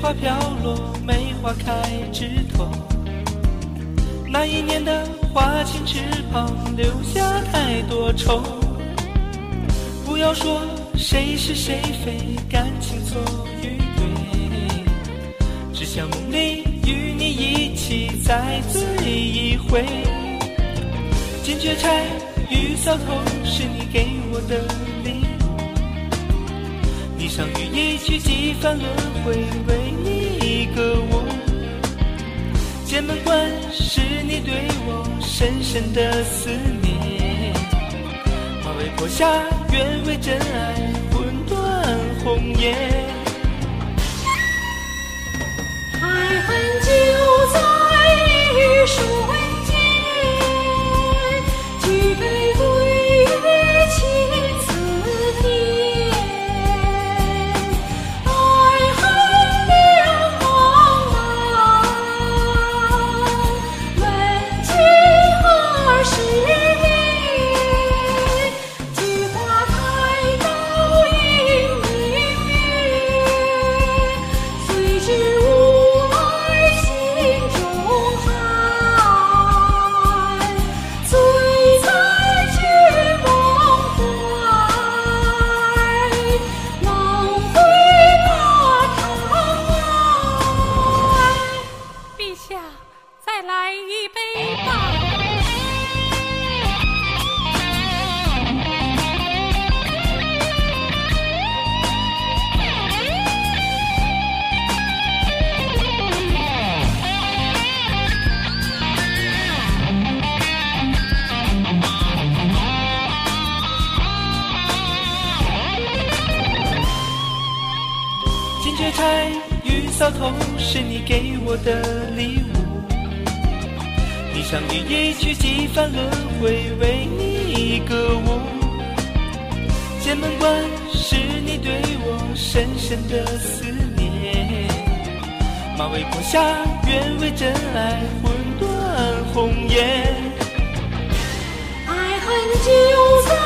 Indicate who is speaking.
Speaker 1: 花飘落，梅花开枝头。那一年的花前翅膀，留下太多愁。不要说谁是谁非，感情错与对，只想梦里与你一起再醉一回。金雀钗玉搔头，是你给我的礼物。霓裳羽衣曲几番轮回，为你歌舞。剑门关是你对我深深的思念，马嵬坡下愿为真爱魂断红颜。
Speaker 2: 爱恨就在一瞬间，举杯对月情似天。爱恨两茫茫，问君何时圆？菊花开到迎明月，虽知无爱心中寒，醉在君梦怀，梦回大堂外。陛下，再来一杯吧。
Speaker 1: 金雀钗玉搔头，是你给我的礼物。霓裳羽衣曲几番轮回，为你歌舞。剑门关是你对我深深的思念，马嵬坡下愿为真爱魂断红颜。
Speaker 2: 爱恨就在